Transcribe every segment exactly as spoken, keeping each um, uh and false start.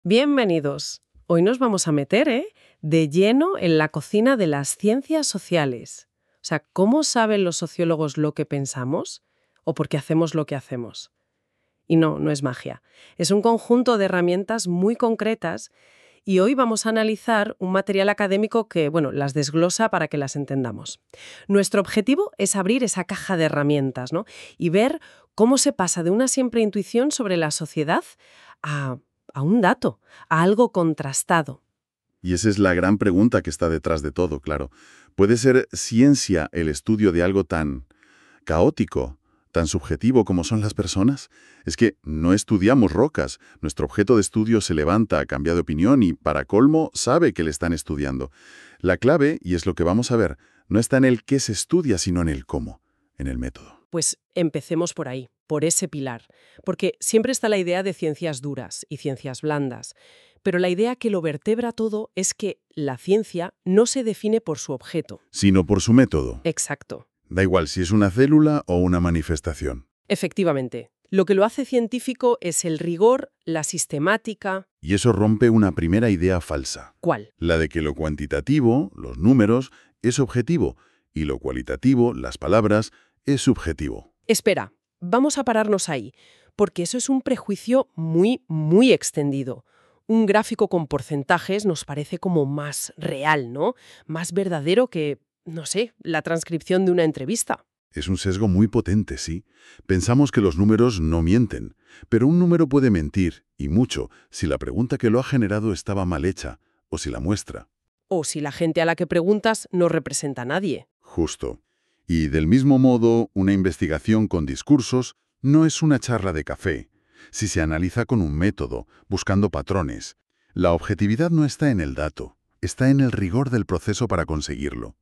Bienvenidos. Hoy nos vamos a meter, ¿eh?, de lleno en la cocina de las ciencias sociales. O sea, ¿cómo saben los sociólogos lo que pensamos o por qué hacemos lo que hacemos? Y no, no es magia. Es un conjunto de herramientas muy concretas y hoy vamos a analizar un material académico que, bueno, las desglosa para que las entendamos. Nuestro objetivo es abrir esa caja de herramientas, ¿no?, y ver cómo se pasa de una simple intuición sobre la sociedad a, a un dato, a algo contrastado. Y esa es la gran pregunta que está detrás de todo, claro. ¿Puede ser ciencia el estudio de algo tan caótico, tan subjetivo como son las personas? Es que no estudiamos rocas. Nuestro objeto de estudio se levanta, cambia de opinión y, para colmo, sabe que le están estudiando. La clave, y es lo que vamos a ver, no está en el qué se estudia, sino en el cómo, en el método. Pues empecemos por ahí, por ese pilar, porque siempre está la idea de ciencias duras y ciencias blandas, pero la idea que lo vertebra todo es que la ciencia no se define por su objeto. Sino por su método. Exacto. Da igual si es una célula o una manifestación. Efectivamente. Lo que lo hace científico es el rigor, la sistemática. Y eso rompe una primera idea falsa. ¿Cuál? La de que lo cuantitativo, los números, es objetivo, y lo cualitativo, las palabras, es subjetivo. Espera, vamos a pararnos ahí, porque eso es un prejuicio muy, muy extendido. Un gráfico con porcentajes nos parece como más real, ¿no? Más verdadero que, no sé, la transcripción de una entrevista. Es un sesgo muy potente, sí. Pensamos que los números no mienten, pero un número puede mentir, y mucho, si la pregunta que lo ha generado estaba mal hecha, o si la muestra. O si la gente a la que preguntas no representa a nadie. Justo. Y del mismo modo, una investigación con discursos no es una charla de café. Si se analiza con un método, buscando patrones, la objetividad no está en el dato, está en el rigor del proceso para conseguirlo.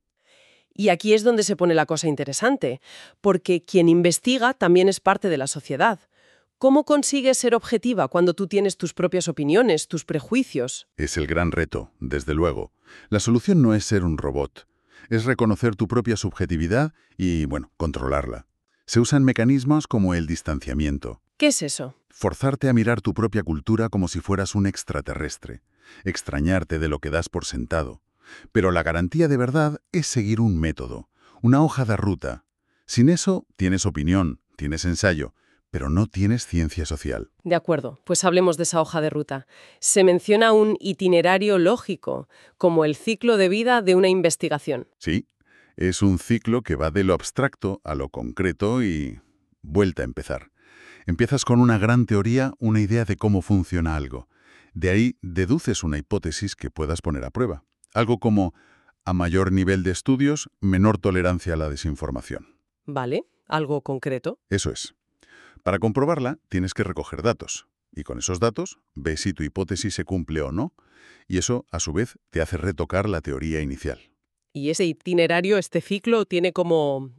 Y aquí es donde se pone la cosa interesante, porque quien investiga también es parte de la sociedad. ¿Cómo consigues ser objetiva cuando tú tienes tus propias opiniones, tus prejuicios? Es el gran reto, desde luego. La solución no es ser un robot. Es reconocer tu propia subjetividad y, bueno, controlarla. Se usan mecanismos como el distanciamiento. ¿Qué es eso? Forzarte a mirar tu propia cultura como si fueras un extraterrestre. Extrañarte de lo que das por sentado. Pero la garantía de verdad es seguir un método, una hoja de ruta. Sin eso, tienes opinión, tienes ensayo, pero no tienes ciencia social. De acuerdo, pues hablemos de esa hoja de ruta. Se menciona un itinerario lógico, como el ciclo de vida de una investigación. Sí, es un ciclo que va de lo abstracto a lo concreto y vuelta a empezar. Empiezas con una gran teoría, una idea de cómo funciona algo. De ahí deduces una hipótesis que puedas poner a prueba. Algo como, a mayor nivel de estudios, menor tolerancia a la desinformación. ¿Vale? ¿Algo concreto? Eso es. Para comprobarla, tienes que recoger datos. Y con esos datos, ves si tu hipótesis se cumple o no. Y eso, a su vez, te hace retocar la teoría inicial. Y ese itinerario, este ciclo, tiene como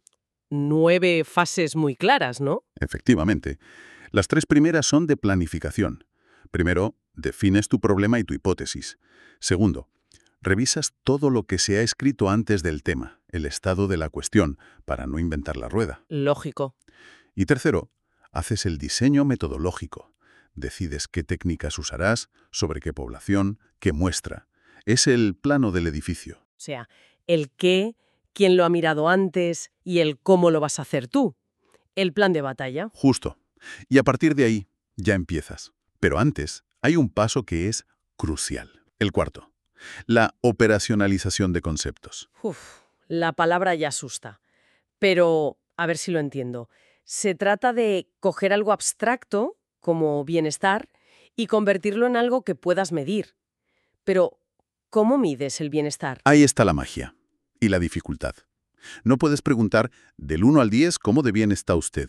nueve fases muy claras, ¿no? Efectivamente. Las tres primeras son de planificación. Primero, defines tu problema y tu hipótesis. Segundo, revisas todo lo que se ha escrito antes del tema, el estado de la cuestión, para no inventar la rueda. Lógico. Y tercero, haces el diseño metodológico. Decides qué técnicas usarás, sobre qué población, qué muestra. Es el plano del edificio. O sea, el qué, quién lo ha mirado antes y el cómo lo vas a hacer tú. El plan de batalla. Justo. Y a partir de ahí, ya empiezas. Pero antes, hay un paso que es crucial. El cuarto. La operacionalización de conceptos. Uf, la palabra ya asusta. Pero, a ver si lo entiendo. Se trata de coger algo abstracto, como bienestar, y convertirlo en algo que puedas medir. Pero, ¿cómo mides el bienestar? Ahí está la magia y la dificultad. No puedes preguntar del uno al diez cómo de bien está usted.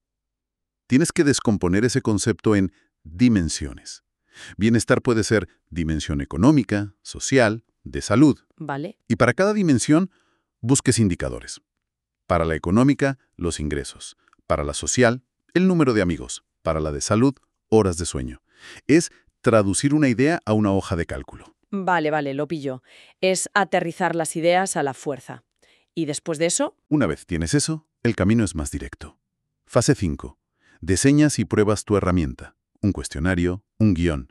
Tienes que descomponer ese concepto en dimensiones. Bienestar puede ser dimensión económica, social, de salud. Vale. Y para cada dimensión, busques indicadores. Para la económica, los ingresos. Para la social, el número de amigos. Para la de salud, horas de sueño. Es traducir una idea a una hoja de cálculo. Vale, vale, lo pillo. Es aterrizar las ideas a la fuerza. ¿Y después de eso? Una vez tienes eso, el camino es más directo. Fase cinco. Diseñas y pruebas tu herramienta. Un cuestionario, un guión.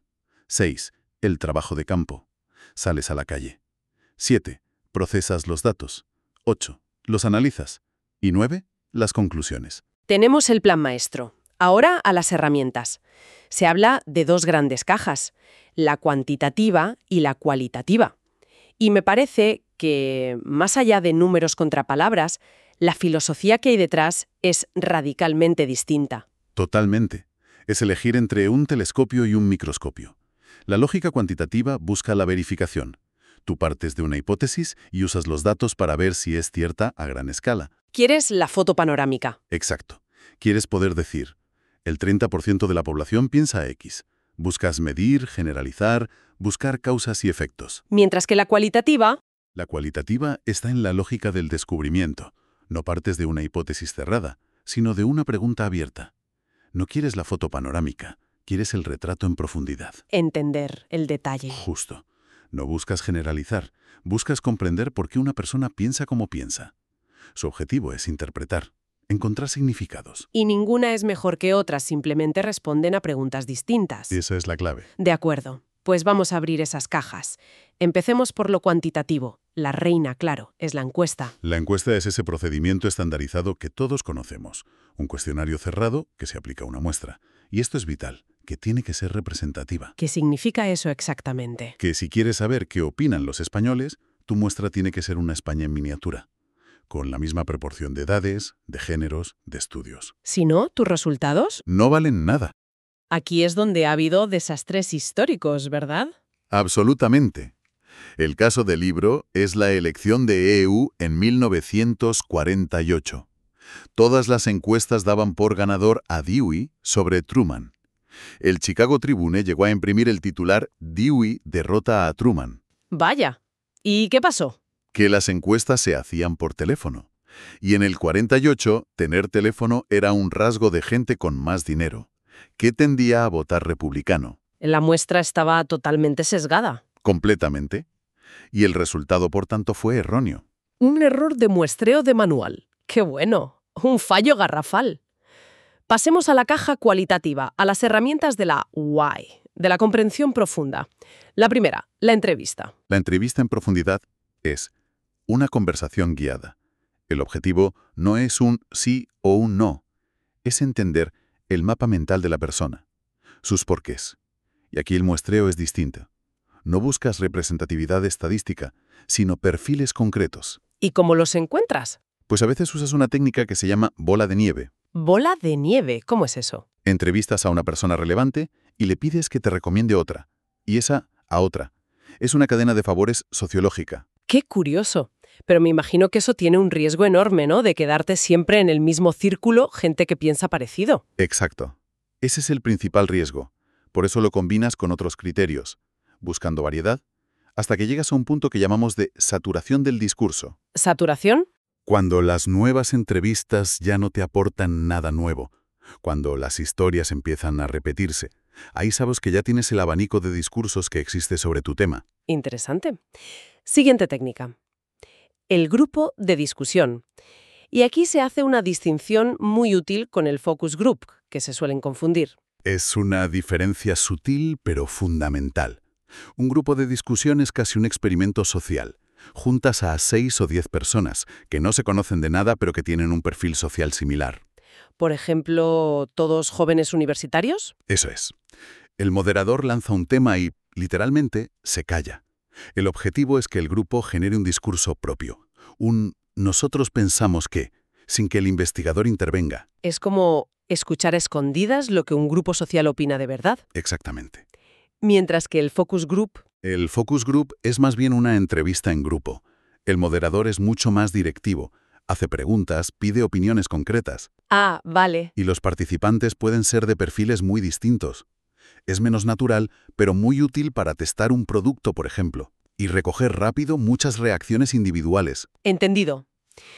seis. El trabajo de campo. Sales a la calle. siete. Procesas los datos. ocho. Los analizas. Y nueve. Las conclusiones. Tenemos el plan maestro. Ahora a las herramientas. Se habla de dos grandes cajas, la cuantitativa y la cualitativa. Y me parece que, más allá de números contra palabras, la filosofía que hay detrás es radicalmente distinta. Totalmente. Es elegir entre un telescopio y un microscopio. La lógica cuantitativa busca la verificación. Tú partes de una hipótesis y usas los datos para ver si es cierta a gran escala. ¿Quieres la foto panorámica? Exacto. Quieres poder decir, el treinta por ciento de la población piensa X. Buscas medir, generalizar, buscar causas y efectos. Mientras que la cualitativa... La cualitativa está en la lógica del descubrimiento. No partes de una hipótesis cerrada, sino de una pregunta abierta. No quieres la foto panorámica, quieres el retrato en profundidad. Entender el detalle. Justo. No buscas generalizar, buscas comprender por qué una persona piensa como piensa. Su objetivo es interpretar, encontrar significados. Y ninguna es mejor que otra, simplemente responden a preguntas distintas. Esa es la clave. De acuerdo, pues vamos a abrir esas cajas. Empecemos por lo cuantitativo. La reina, claro, es la encuesta. La encuesta es ese procedimiento estandarizado que todos conocemos. Un cuestionario cerrado que se aplica a una muestra. Y esto es vital, que tiene que ser representativa. ¿Qué significa eso exactamente? Que si quieres saber qué opinan los españoles, tu muestra tiene que ser una España en miniatura, con la misma proporción de edades, de géneros, de estudios. Si no, ¿tus resultados? No valen nada. Aquí es donde ha habido desastres históricos, ¿verdad? Absolutamente. El caso del libro es la elección de E U en mil novecientos cuarenta y ocho. Todas las encuestas daban por ganador a Dewey sobre Truman. El Chicago Tribune llegó a imprimir el titular «Dewey derrota a Truman». Vaya. ¿Y qué pasó? Que las encuestas se hacían por teléfono. Y en el cuarenta y ocho, tener teléfono era un rasgo de gente con más dinero, que tendía a votar republicano. La muestra estaba totalmente sesgada. Completamente. Y el resultado, por tanto, fue erróneo. Un error de muestreo de manual. ¡Qué bueno! Un fallo garrafal. Pasemos a la caja cualitativa, a las herramientas de la why, de la comprensión profunda. La primera, la entrevista. La entrevista en profundidad es una conversación guiada. El objetivo no es un sí o un no. Es entender el mapa mental de la persona, sus porqués. Y aquí el muestreo es distinto. No buscas representatividad estadística, sino perfiles concretos. ¿Y cómo los encuentras? Pues a veces usas una técnica que se llama bola de nieve. ¿Bola de nieve? ¿Cómo es eso? Entrevistas a una persona relevante y le pides que te recomiende otra, y esa a otra. Es una cadena de favores sociológica. ¡Qué curioso! Pero me imagino que eso tiene un riesgo enorme, ¿no? De quedarte siempre en el mismo círculo, gente que piensa parecido. Exacto. Ese es el principal riesgo. Por eso lo combinas con otros criterios, buscando variedad, hasta que llegas a un punto que llamamos de saturación del discurso. ¿Saturación? Cuando las nuevas entrevistas ya no te aportan nada nuevo, cuando las historias empiezan a repetirse, ahí sabes que ya tienes el abanico de discursos que existe sobre tu tema. Interesante. Siguiente técnica. El grupo de discusión. Y aquí se hace una distinción muy útil con el focus group, que se suelen confundir. Es una diferencia sutil pero fundamental. Un grupo de discusión es casi un experimento social. Juntas a seis o diez personas que no se conocen de nada pero que tienen un perfil social similar. Por ejemplo, ¿todos jóvenes universitarios? Eso es. El moderador lanza un tema y, literalmente, se calla. El objetivo es que el grupo genere un discurso propio. Un «nosotros pensamos que», sin que el investigador intervenga. Es como escuchar a escondidas lo que un grupo social opina de verdad. Exactamente. Mientras que el focus group... El focus group es más bien una entrevista en grupo. El moderador es mucho más directivo. Hace preguntas, pide opiniones concretas. Ah, vale. Y los participantes pueden ser de perfiles muy distintos. Es menos natural, pero muy útil para testar un producto, por ejemplo, y recoger rápido muchas reacciones individuales. Entendido.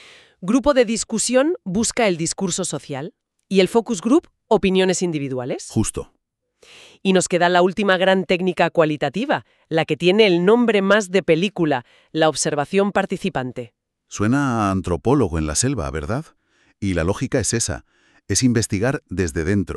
Grupo de discusión busca el discurso social y el focus group, opiniones individuales. Justo. Y nos queda la última gran técnica cualitativa, la que tiene el nombre más de película, la observación participante. Suena a antropólogo en la selva, ¿verdad? Y la lógica es esa, es investigar desde dentro,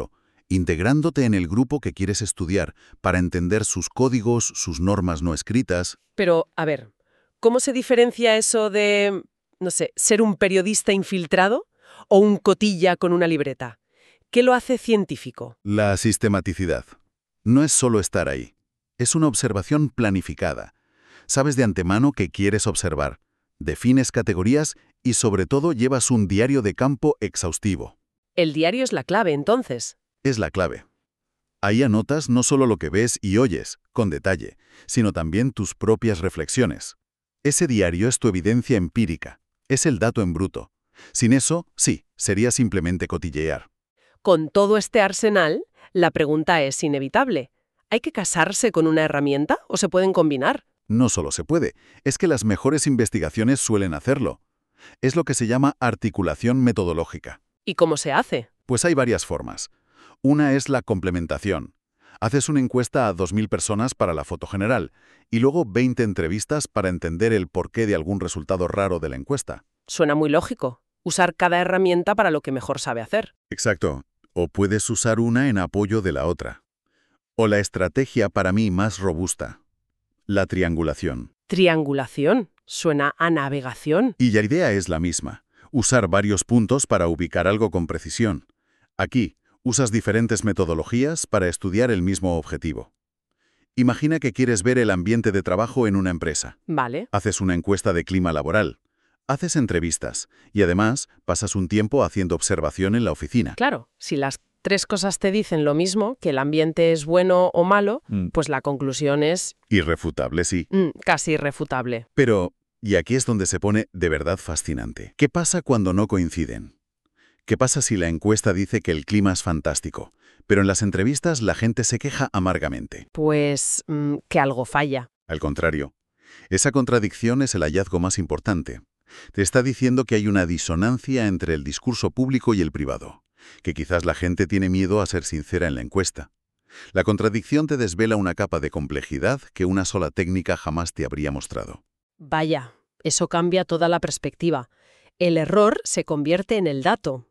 integrándote en el grupo que quieres estudiar para entender sus códigos, sus normas no escritas. Pero, a ver, ¿cómo se diferencia eso de, no sé, ser un periodista infiltrado o un cotilla con una libreta? ¿Qué lo hace científico? La sistematicidad. No es solo estar ahí. Es una observación planificada. Sabes de antemano qué quieres observar. Defines categorías y, sobre todo, llevas un diario de campo exhaustivo. El diario es la clave, entonces. Es la clave. Ahí anotas no solo lo que ves y oyes, con detalle, sino también tus propias reflexiones. Ese diario es tu evidencia empírica, es el dato en bruto. Sin eso, sí, sería simplemente cotillear. Con todo este arsenal, la pregunta es inevitable. ¿Hay que casarse con una herramienta o se pueden combinar? No solo se puede, es que las mejores investigaciones suelen hacerlo. Es lo que se llama articulación metodológica. ¿Y cómo se hace? Pues hay varias formas. Una es la complementación. Haces una encuesta a dos mil personas para la foto general y luego veinte entrevistas para entender el porqué de algún resultado raro de la encuesta. Suena muy lógico. Usar cada herramienta para lo que mejor sabe hacer. Exacto. O puedes usar una en apoyo de la otra. O la estrategia para mí más robusta, la triangulación. Triangulación. Suena a navegación. Y la idea es la misma, usar varios puntos para ubicar algo con precisión. Aquí, usas diferentes metodologías para estudiar el mismo objetivo. Imagina que quieres ver el ambiente de trabajo en una empresa. Vale. Haces una encuesta de clima laboral. Haces entrevistas y además pasas un tiempo haciendo observación en la oficina. Claro, si las tres cosas te dicen lo mismo, que el ambiente es bueno o malo, Mm. pues la conclusión es Irrefutable, sí. mm, casi irrefutable. Pero, y aquí es donde se pone de verdad fascinante. ¿Qué pasa cuando no coinciden? ¿Qué pasa si la encuesta dice que el clima es fantástico, pero en las entrevistas la gente se queja amargamente? Pues mm, que algo falla. Al contrario, esa contradicción es el hallazgo más importante. Te está diciendo que hay una disonancia entre el discurso público y el privado, que quizás la gente tiene miedo a ser sincera en la encuesta. La contradicción te desvela una capa de complejidad que una sola técnica jamás te habría mostrado. Vaya, eso cambia toda la perspectiva. El error se convierte en el dato.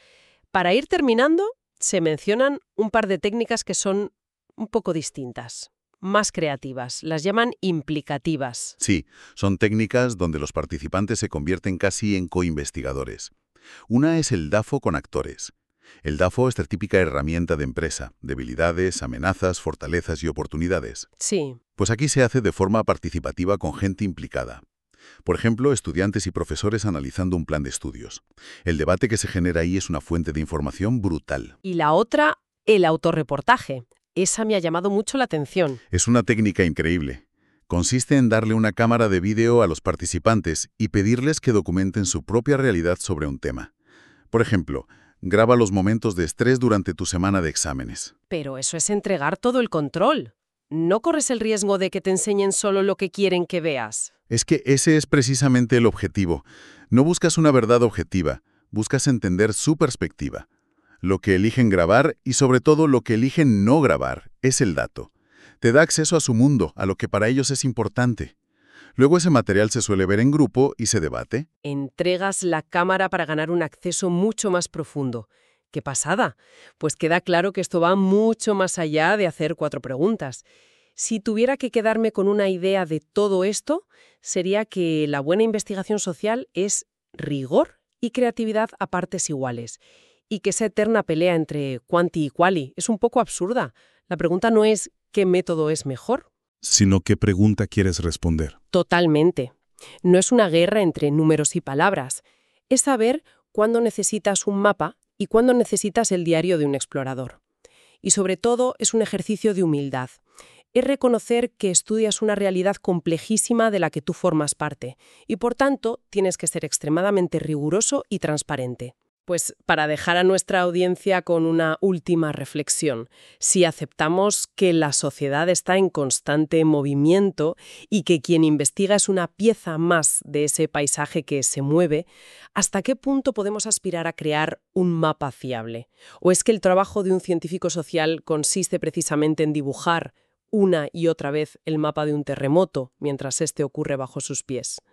Para ir terminando, se mencionan un par de técnicas que son un poco distintas, más creativas. Las llaman implicativas. Sí, son técnicas donde los participantes se convierten casi en coinvestigadores. Una es el DAFO con actores. El DAFO es la típica herramienta de empresa, debilidades, amenazas, fortalezas y oportunidades. Sí. Pues aquí se hace de forma participativa con gente implicada. Por ejemplo, estudiantes y profesores analizando un plan de estudios. El debate que se genera ahí es una fuente de información brutal. Y la otra, el autorreportaje. Esa me ha llamado mucho la atención. Es una técnica increíble. Consiste en darle una cámara de vídeo a los participantes y pedirles que documenten su propia realidad sobre un tema. Por ejemplo, graba los momentos de estrés durante tu semana de exámenes. Pero eso es entregar todo el control. No corres el riesgo de que te enseñen solo lo que quieren que veas. Es que ese es precisamente el objetivo. No buscas una verdad objetiva, buscas entender su perspectiva. Lo que eligen grabar y sobre todo lo que eligen no grabar es el dato. Te da acceso a su mundo, a lo que para ellos es importante. Luego ese material se suele ver en grupo y se debate. Entregas la cámara para ganar un acceso mucho más profundo. ¡Qué pasada! Pues queda claro que esto va mucho más allá de hacer cuatro preguntas. Si tuviera que quedarme con una idea de todo esto, sería que la buena investigación social es rigor y creatividad a partes iguales. Y que esa eterna pelea entre quanti y quali es un poco absurda. La pregunta no es ¿qué método es mejor? Sino qué pregunta quieres responder. Totalmente. No es una guerra entre números y palabras. Es saber cuándo necesitas un mapa y cuándo necesitas el diario de un explorador. Y sobre todo es un ejercicio de humildad. Es reconocer que estudias una realidad complejísima de la que tú formas parte y por tanto tienes que ser extremadamente riguroso y transparente. Pues para dejar a nuestra audiencia con una última reflexión, si aceptamos que la sociedad está en constante movimiento y que quien investiga es una pieza más de ese paisaje que se mueve, ¿hasta qué punto podemos aspirar a crear un mapa fiable? ¿O es que el trabajo de un científico social consiste precisamente en dibujar una y otra vez el mapa de un terremoto mientras éste ocurre bajo sus pies?